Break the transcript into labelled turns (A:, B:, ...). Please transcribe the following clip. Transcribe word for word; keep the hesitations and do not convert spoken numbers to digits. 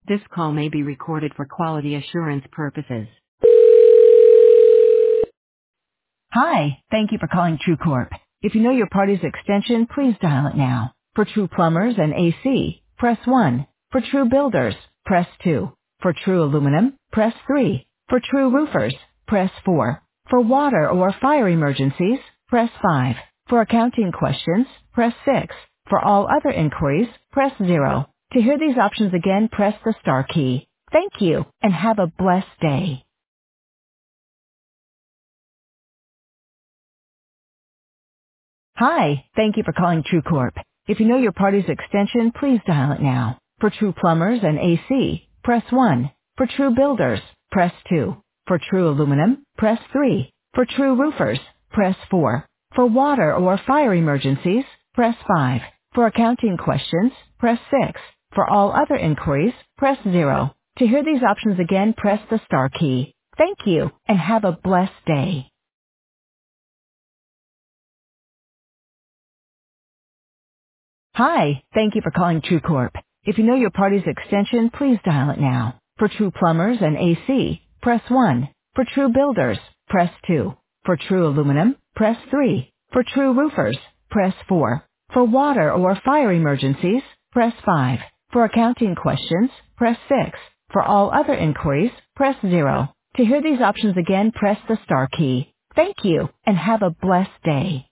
A: This call may be recorded for quality assurance purposes. Hi, thank you for calling TrueCorp. If you know your party's extension, please dial it now. For True Plumbers and A C, press one. For True Builders, press two. For True Aluminum, press three. For True Roofers, press four. For water or fire emergencies, press five. For accounting questions, press six. For all other inquiries, press zero. To hear these options again, press the star key. Thank you, and have a blessed day. Hi, thank you for calling TrueCorp. If you know your party's extension, please dial it now. For True Plumbers and A C, press one. For True Builders, press two. For True Aluminum, press three. For True Roofers, press four. For water or fire emergencies, press five. For accounting questions, press six. For all other inquiries, press zero. To hear these options again, press the star key. Thank you, and have a blessed day. Hi, thank you for calling TrueCorp. If you know your party's extension, please dial it now. For True Plumbers and A C, press one. For True Builders, press two. For True Aluminum, press three. For True Roofers, press four. For water or fire emergencies, press five. For accounting questions, press six. For all other inquiries, press zero. To hear these options again, press the star key. Thank you, and have a blessed day.